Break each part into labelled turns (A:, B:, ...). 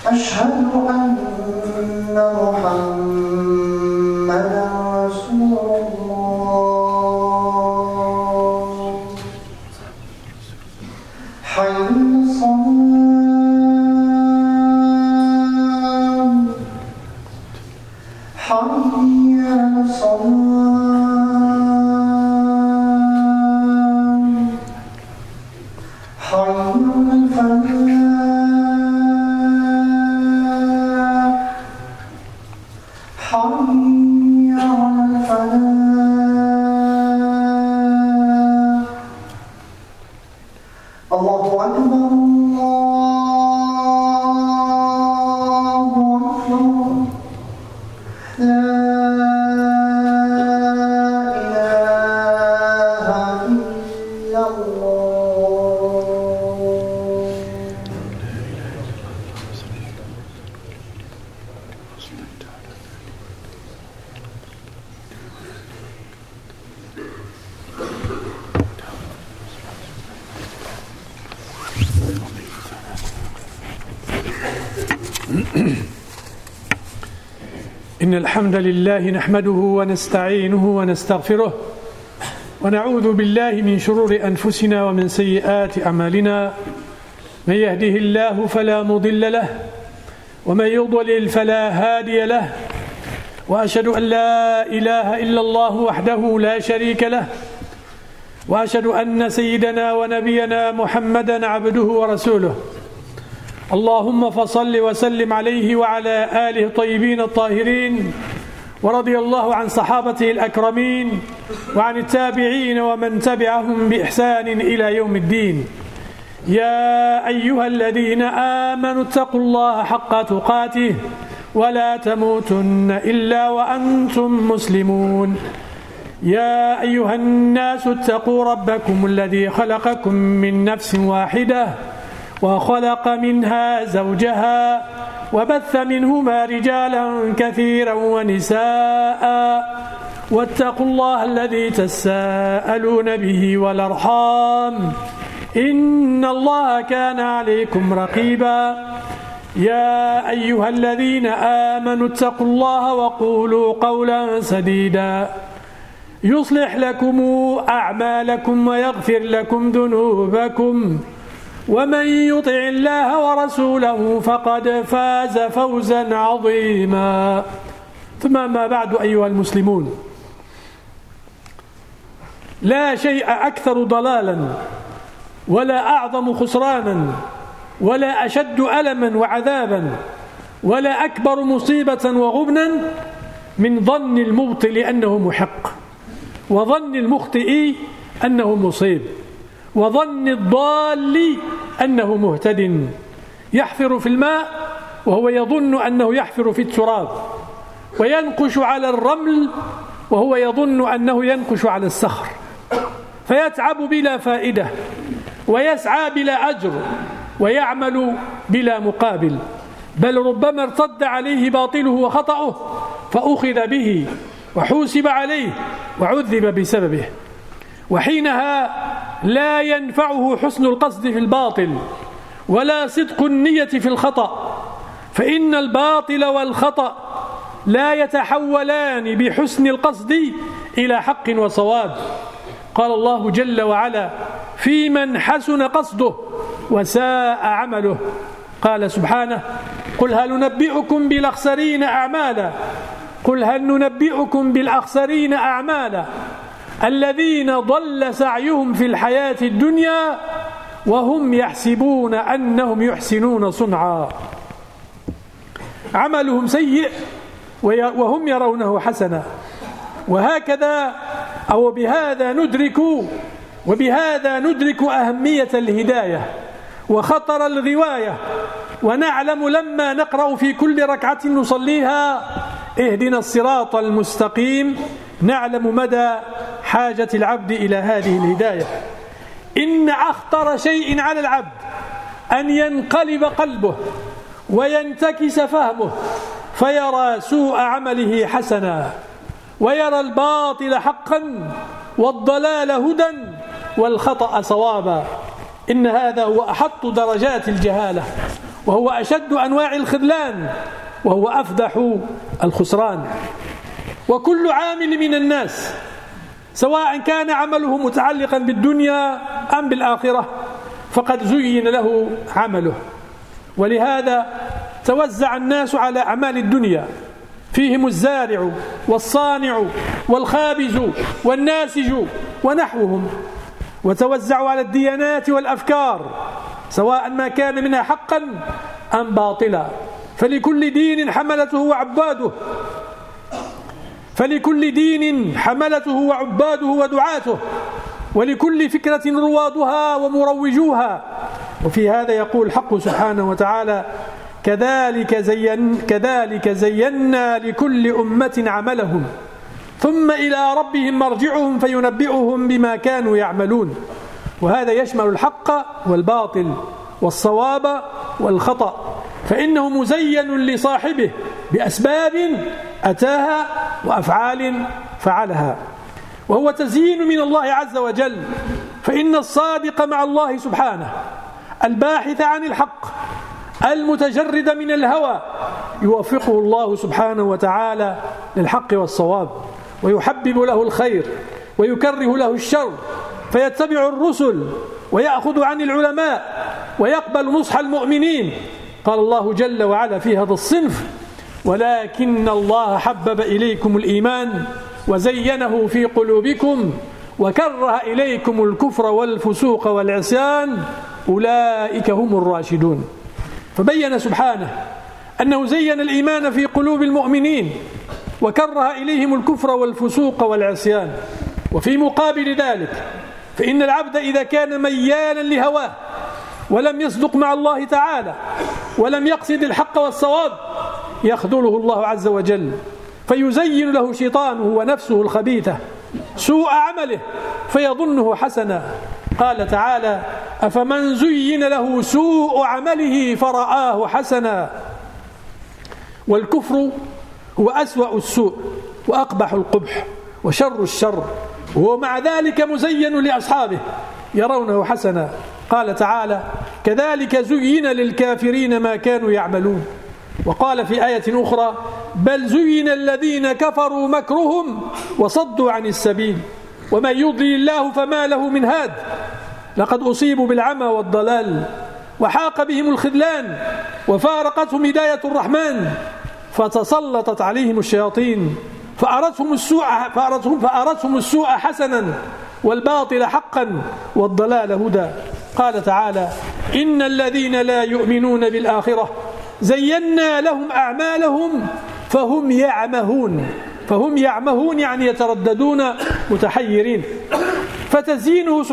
A: أشهد أن محمدًا رسول الله. حي على الصلاة، حي على الصلاة، حي على الفلاح، حي على الفلاح. الله أكبر، الله أكبر، لا إله إلا الله.
B: إن الحمد لله نحمده ونستعينه ونستغفره ونعوذ بالله من شرور أنفسنا ومن سيئات أعمالنا. من يهده الله فلا مضل له ومن يضلل فلا هادي له، وأشهد أن لا إله إلا الله وحده لا شريك له، وأشهد أن سيدنا ونبينا محمدا عبده ورسوله. اللهم فصل وسلم عليه وعلى آله الطيبين الطاهرين، ورضي الله عن صحابته الأكرمين وعن التابعين ومن تبعهم بإحسان إلى يوم الدين. يا أيها الذين آمنوا اتقوا الله حق تقاته ولا تموتن إلا وأنتم مسلمون. يا أيها الناس اتقوا ربكم الذي خلقكم من نفس واحدة وخلق منها زوجها وبث منهما رجالا كثيرا ونساء، واتقوا الله الذي تساءلون به والأرحام إن الله كان عليكم رقيبا. يا أيها الذين آمنوا اتقوا الله وقولوا قولا سديدا يصلح لكم أعمالكم ويغفر لكم ذنوبكم، ومن يطع الله ورسوله فقد فاز فوزا عظيما. ثم ما بعد أيها المسلمون، لا شيء أكثر ضلالا ولا أعظم خسرانا ولا أشد ألما وعذابا ولا أكبر مصيبة وغبنا من ظن المبطل أنه محق، وظن المخطئ أنه مصيب، وظن الضال أنه مهتد. يحفر في الماء وهو يظن أنه يحفر في التراب، وينقش على الرمل وهو يظن أنه ينقش على الصخر، فيتعب بلا فائدة ويسعى بلا أجر ويعمل بلا مقابل، بل ربما ارتد عليه باطله وخطأه فأخذ به وحوسب عليه وعذب بسببه، وحينها لا ينفعه حسن القصد في الباطل ولا صدق النية في الخطأ، فإن الباطل والخطأ لا يتحولان بحسن القصد إلى حق وصواب. قال الله جل وعلا في من حسن قصده وساء عمله، قال سبحانه قل هل ننبئكم بالأخسرين أعمالا، قل هل ننبئكم بالأخسرين أعمالا الذين ضل سعيهم في الحياة الدنيا وهم يحسبون أنهم يحسنون صنعا. عملهم سيء وهم يرونه حسنا. وهكذا أو بهذا ندرك أهمية الهداية وخطر الغواية، ونعلم لما نقرأ في كل ركعة نصليها اهدنا الصراط المستقيم نعلم مدى حاجة العبد إلى هذه الهداية. إن أخطر شيء على العبد أن ينقلب قلبه وينتكس فهمه فيرى سوء عمله حسنا، ويرى الباطل حقا والضلال هدى والخطأ صوابا. إن هذا هو أحط درجات الجهالة وهو أشد أنواع الخذلان، وهو أفضح الخسران. وكل عامل من الناس سواء كان عمله متعلقا بالدنيا أم بالآخرة فقد زين له عمله. ولهذا توزع الناس على أعمال الدنيا، فيهم الزارع والصانع والخابز والناسج ونحوهم، وتوزعوا على الديانات والأفكار سواء ما كان منها حقا أم باطلا، فلكل دين حملته وعباده ودعاته، ولكل فكرة روادها ومروجوها. وفي هذا يقول الحق سبحانه وتعالى: كذلك زينا لكل أمة عملهم ثم إلى ربهم مرجعهم فينبئهم بما كانوا يعملون. وهذا يشمل الحق والباطل والصواب والخطأ، فإنه مزين لصاحبه بأسباب أتاها وأفعال فعلها، وهو تزيين من الله عز وجل. فإن الصادق مع الله سبحانه الباحث عن الحق المتجرد من الهوى يوفقه الله سبحانه وتعالى للحق والصواب، ويحبب له الخير ويكره له الشر، فيتبع الرسل ويأخذ عن العلماء ويقبل نصح المؤمنين. قال الله جل وعلا في هذا الصنف: ولكن الله حبب إليكم الإيمان وزينه في قلوبكم وكره إليكم الكفر والفسوق والعصيان أولئك هم الراشدون. فبين سبحانه أنه زين الإيمان في قلوب المؤمنين وكره إليهم الكفر والفسوق والعصيان. وفي مقابل ذلك فإن العبد إذا كان ميالا لهواه ولم يصدق مع الله تعالى ولم يقصد الحق والصواب يخذله الله عز وجل، فيزين له شيطانه ونفسه الخبيثة سوء عمله فيظنه حسنا. قال تعالى: أفمن زين له سوء عمله فرآه حسنا. والكفر هو أسوأ السوء وأقبح القبح وشر الشر، وهو مع ذلك مزين لأصحابه يرونه حسنا. قال تعالى: كذلك زين للكافرين ما كانوا يعملون. وقال في آية أخرى: بل زين الذين كفروا مكرهم وصدوا عن السبيل ومن يضلل الله فما له من هاد لقد أصيبوا بالعمى والضلال وحاق بهم الخذلان وفارقتهم هداية الرحمن فتسلطت عليهم الشياطين فأرتهم السوء حسنا والباطل حقا والضلال هدى. قال تعالى: إن الذين لا يؤمنون بالآخرة زينا لهم أعمالهم فهم يعمهون يعني يترددون متحيرين. فتزيينه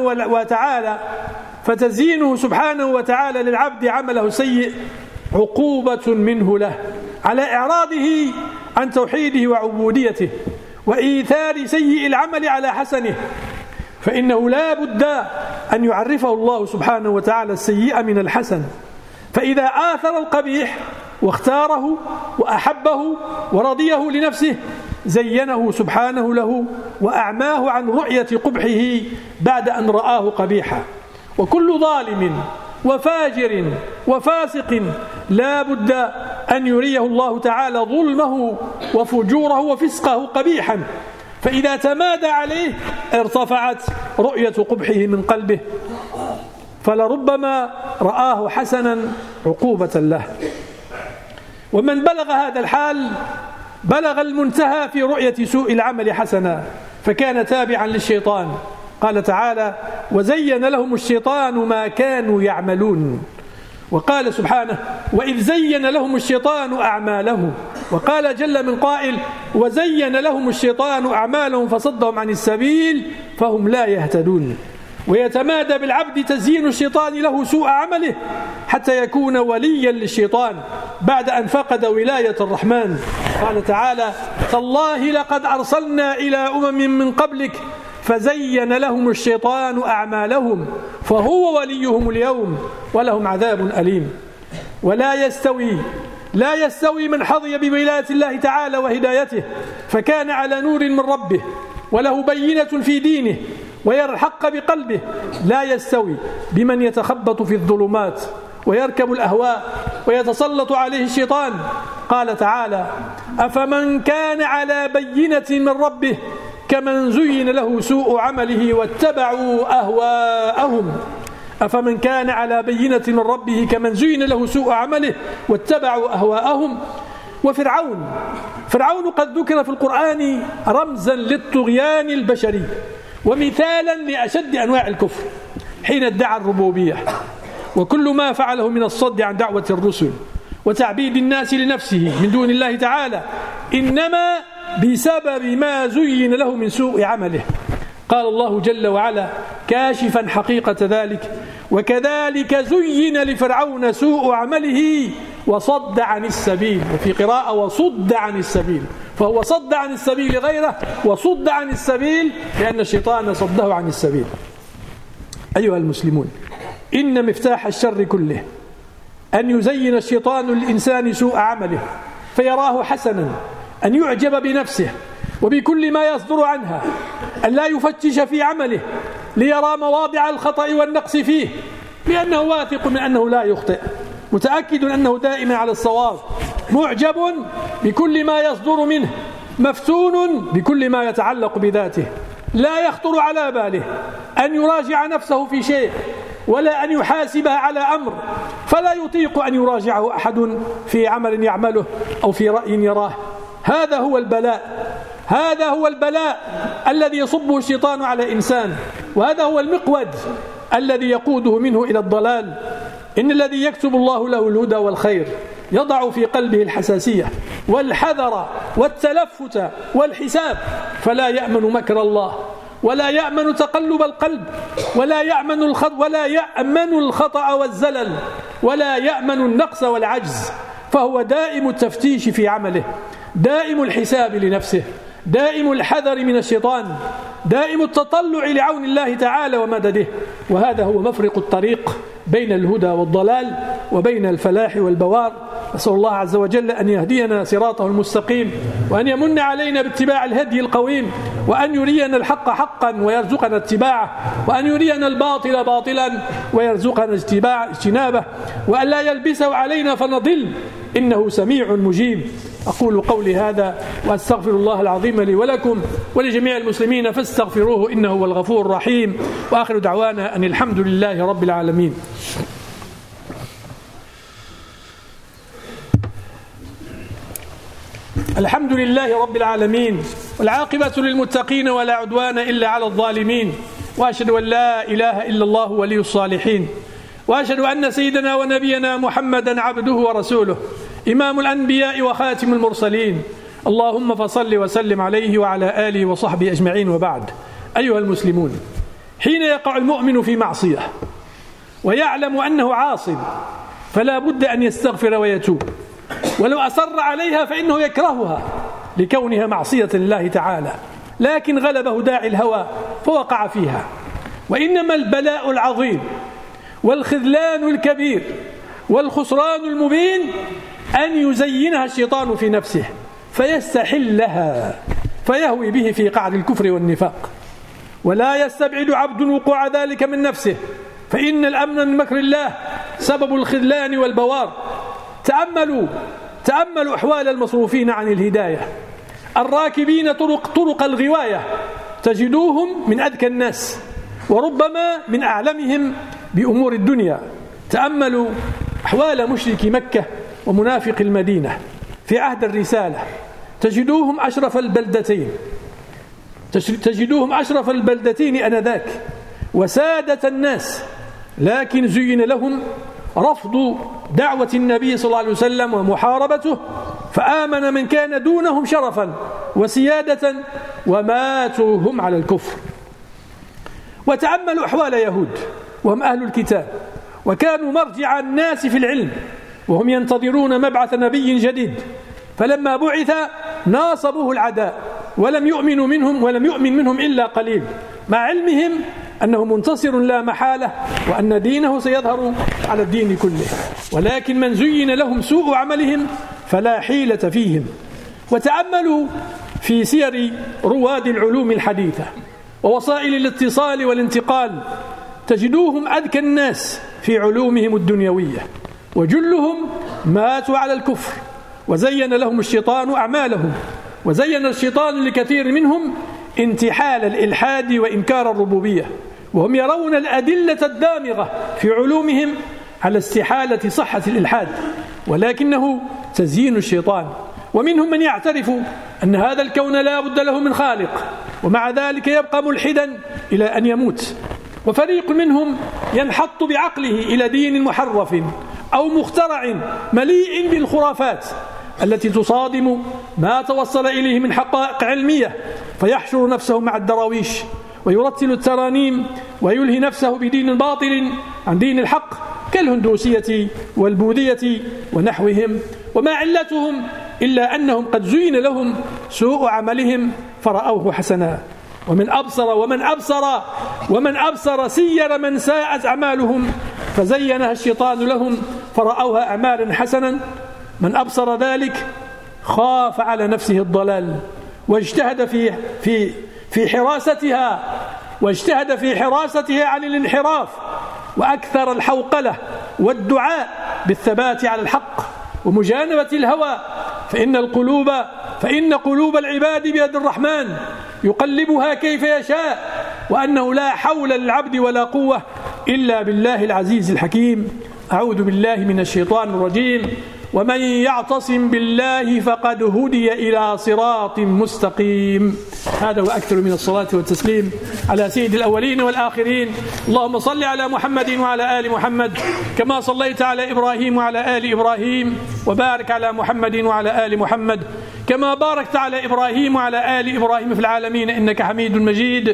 B: سبحانه وتعالى للعبد عمله السيء عقوبة منه له على إعراضه عن توحيده وعبوديته وإيثار سيء العمل على حسنه، فإنه لا بد أن يعرفه الله سبحانه وتعالى السيء من الحسن. فإذا آثر القبيح واختاره وأحبه ورضيه لنفسه زينه سبحانه له وأعماه عن رؤية قبحه بعد أن رآه قبيحا. وكل ظالم وفاجر وفاسق لا بد أن يريه الله تعالى ظلمه وفجوره وفسقه قبيحا، فإذا تمادى عليه ارتفعت رؤية قبحه من قلبه، فلربما رآه حسنا عقوبة له. ومن بلغ هذا الحال بلغ المنتهى في رؤية سوء العمل حسنا، فكان تابعا للشيطان. قال تعالى: وزين لهم الشيطان ما كانوا يعملون. وقال سبحانه: وإذ زين لهم الشيطان أعمالهم. وقال جل من قائل: وزين لهم الشيطان أعمالهم فصدهم عن السبيل فهم لا يهتدون. ويتمادى بالعبد تزيين الشيطان له سوء عمله حتى يكون وليا للشيطان بعد أن فقد ولاية الرحمن. قال تعالى: تالله لقد أرسلنا إلى أمم من قبلك فزين لهم الشيطان أعمالهم فهو وليهم اليوم ولهم عذاب أليم. لا يستوي من حظي بولاية الله تعالى وهدايته فكان على نور من ربه وله بينة في دينه ويرى الحق بقلبه، لا يستوي بمن يتخبط في الظلمات ويركب الأهواء ويتسلط عليه الشيطان. قال تعالى: أفمن كان على بينة من ربه كمن زين له سوء عمله واتبعوا أهواءهم. أفمن كان على بينة من ربه كمن زين له سوء عمله واتبعوا أهواءهم. فرعون قد ذكر في القرآن رمزا للطغيان البشري ومثالا لأشد أنواع الكفر حين ادعى الربوبية، وكل ما فعله من الصد عن دعوة الرسل وتعبيد الناس لنفسه من دون الله تعالى إنما بسبب ما زين له من سوء عمله. قال الله جل وعلا كاشفا حقيقة ذلك: وكذلك زين لفرعون سوء عمله وصد عن السبيل. وفي قراءة وصد عن السبيل، فهو صد عن السبيل غيره وصد عن السبيل لأن الشيطان صده عن السبيل. أيها المسلمون، إن مفتاح الشر كله أن يزين الشيطان للإنسان سوء عمله فيراه حسنا، أن يعجب بنفسه وبكل ما يصدر عنها، أن لا يفتش في عمله ليرى مواضع الخطأ والنقص فيه، لأنه واثق من أنه لا يخطئ، متأكد أنه دائما على الصواب، معجب بكل ما يصدر منه، مفتون بكل ما يتعلق بذاته، لا يخطر على باله أن يراجع نفسه في شيء ولا أن يحاسبها على أمر، فلا يطيق أن يراجعه أحد في عمل يعمله أو في رأي يراه. هذا هو البلاء الذي يصبه الشيطان على إنسان، وهذا هو المقود الذي يقوده منه إلى الضلال. إن الذي يكتب الله له الهدى والخير يضع في قلبه الحساسية والحذر والتلفت والحساب، فلا يأمن مكر الله، ولا يأمن تقلب القلب، ولا يأمن الخطأ والزلل، ولا يأمن النقص والعجز، فهو دائم التفتيش في عمله، دائم الحساب لنفسه، دائم الحذر من الشيطان، دائم التطلع لعون الله تعالى ومدده. وهذا هو مفرق الطريق بين الهدى والضلال وبين الفلاح والبوار. نسأل الله عز وجل أن يهدينا صراطه المستقيم، وأن يمن علينا باتباع الهدي القويم، وأن يرينا الحق حقا ويرزقنا اتباعه، وأن يرينا الباطل باطلا ويرزقنا اجتنابه، وأن لا يلبسه علينا فنضل، إنه سميع مجيب. أقول قولي هذا وأستغفر الله العظيم لي ولكم ولجميع المسلمين فاستغفروه إنه هو الغفور الرحيم، وآخر دعوانا أن الحمد لله رب العالمين. الحمد لله رب العالمين، والعاقبة للمتقين ولا عدوان إلا على الظالمين، وأشهد أن لا إله إلا الله ولي الصالحين، وأشهد أن سيدنا ونبينا محمدا عبده ورسوله إمام الأنبياء وخاتم المرسلين. اللهم فصل وسلم عليه وعلى آله وصحبه أجمعين، وبعد. أيها المسلمون، حين يقع المؤمن في معصية ويعلم أنه عاص فلا بد أن يستغفر ويتوب، ولو أصر عليها فإنه يكرهها لكونها معصية لله تعالى، لكن غلبه داعي الهوى فوقع فيها. وإنما البلاء العظيم والخذلان الكبير والخسران المبين أن يزينها الشيطان في نفسه فيستحلها فيهوي به في قعر الكفر والنفاق، ولا يستبعد عبد وقوع ذلك من نفسه، فإن الأمن من مكر الله سبب الخذلان والبوار. تأملوا أحوال المصروفين عن الهداية الراكبين طرق الغواية، تجدوهم من أذكى الناس وربما من أعلمهم بأمور الدنيا. تأملوا أحوال مشرك مكة ومنافق المدينة في عهد الرسالة، تجدوهم أشرف البلدتين أنذاك وسادة الناس، لكن زين لهم رفض دعوة النبي صلى الله عليه وسلم ومحاربته، فآمن من كان دونهم شرفا وسيادة وماتوا هم على الكفر. وتأملوا أحوال يهود وهم أهل الكتاب، وكانوا مرجع الناس في العلم، وهم ينتظرون مبعث نبي جديد، فلما بعث ناصبوه العداء ولم يؤمن منهم إلا قليل، مع علمهم أنه منتصر لا محالة وأن دينه سيظهر على الدين كله، ولكن من زين لهم سوء عملهم فلا حيلة فيهم. وتأملوا في سير رواد العلوم الحديثة ووسائل الاتصال والانتقال، تجدوهم أذكى الناس في علومهم الدنيوية، وجلهم ماتوا على الكفر، وزين لهم الشيطان أعمالهم، وزين الشيطان لكثير منهم انتحال الإلحاد وإنكار الربوبية، وهم يرون الأدلة الدامغة في علومهم على استحالة صحة الإلحاد، ولكنه تزيين الشيطان. ومنهم من يعترف أن هذا الكون لا بد له من خالق، ومع ذلك يبقى ملحدا إلى أن يموت. وفريق منهم ينحط بعقله إلى دين محرف أو مخترع مليء بالخرافات التي تصادم ما توصل إليه من حقائق علمية، فيحشر نفسه مع الدراويش ويرتل الترانيم ويلهي نفسه بدين باطل عن دين الحق كالهندوسية والبوذية ونحوهم. وما علتهم إلا أنهم قد زين لهم سوء عملهم فرأوه حسنا، ومن أبصر سير من ساءت أعمالهم فزينها الشيطان لهم فرأوها أعمالا حسنا. من أبصر ذلك خاف على نفسه الضلال واجتهد في حراستها عن الانحراف، وأكثر الحوقلة والدعاء بالثبات على الحق ومجانبة الهوى، فإن قلوب العباد بيد الرحمن يقلبها كيف يشاء، وأنه لا حول للعبد ولا قوة إلا بالله العزيز الحكيم. أعوذ بالله من الشيطان الرجيم. ومن يعتصم بالله فقد هدي إلى صراط مستقيم. هذا وأكثر من الصلاة والتسليم على سيد الأولين والآخرين. اللهم صل على محمد وعلى آل محمد كما صليت على إبراهيم وعلى آل إبراهيم، وبارك على محمد وعلى آل محمد كما باركت على إبراهيم وعلى آل إبراهيم في العالمين إنك حميد مجيد.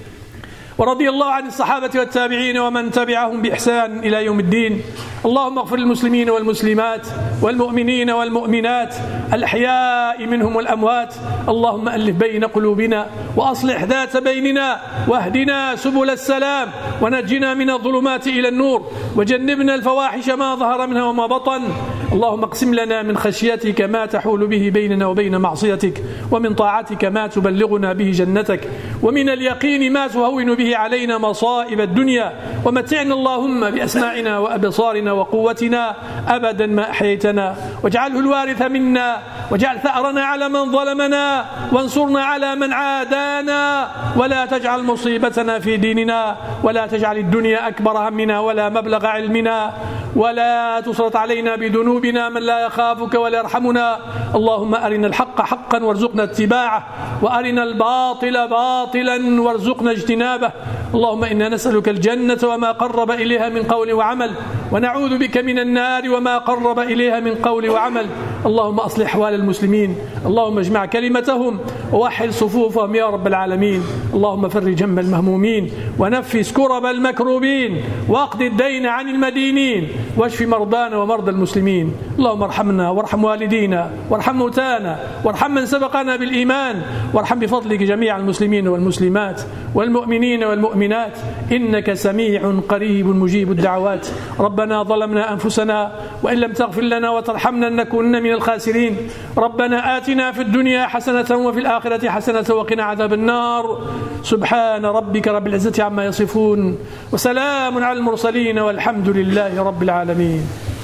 B: ورضي الله عن الصحابة والتابعين ومن تبعهم بإحسان إلى يوم الدين. اللهم اغفر للمسلمين والمسلمات والمؤمنين والمؤمنات الأحياء منهم والأموات. اللهم ألف بين قلوبنا وأصلح ذات بيننا، واهدنا سبل السلام، ونجنا من الظلمات إلى النور، وجنبنا الفواحش ما ظهر منها وما بطن. اللهم اقسم لنا من خشيتك ما تحول به بيننا وبين معصيتك، ومن طاعتك ما تبلغنا به جنتك، ومن اليقين ما تهون به علينا مصائب الدنيا. ومتعنا اللهم بأسماعنا وأبصارنا وقوتنا أبدا ما أحييتنا، واجعله الوارث منا، واجعل ثأرنا على من ظلمنا، وانصرنا على من عادانا، ولا تجعل مصيبتنا في ديننا، ولا تجعل الدنيا أكبر همنا ولا مبلغ علمنا، ولا تسلط علينا بذنوبنا من لا يخافك ولا يرحمنا. اللهم أرنا الحق حقا وارزقنا اتباعه، وأرنا الباطل باطلا وارزقنا اجتنابه. اللهم إنا نسألك الجنة وما قرب إليها من قول وعمل، ونعوذ بك من النار وما قرب إليها من قول وعمل. اللهم أصلح أحوال المسلمين، اللهم اجمع كلمتهم ووحد صفوفهم يا رب العالمين. اللهم فرج هم المهمومين، ونفس كرب المكروبين، واقض الدين عن المدينين، واشف مرضانا ومرضى المسلمين. اللهم ارحمنا وارحم والدينا وارحم موتانا وارحم من سبقنا بالإيمان، وارحم بفضلك جميع المسلمين والمسلمات والمؤمنين والمؤمنات، إنك سميع قريب مجيب الدعوات. ربنا ظلمنا أنفسنا وإن لم تغفر لنا وترحمنا لنكونن من الخاسرين. ربنا آتنا في الدنيا حسنة وفي الآخرة حسنة وقنا عذاب النار. سبحان ربك رب العزة عما يصفون، وسلام على المرسلين، والحمد لله رب العالمين.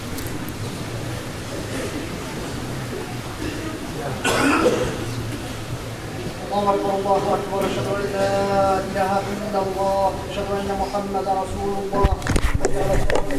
A: الله أكبر الله أكبر. أشهد أن لا إله إلا الله، أشهد أن محمدا رسول الله.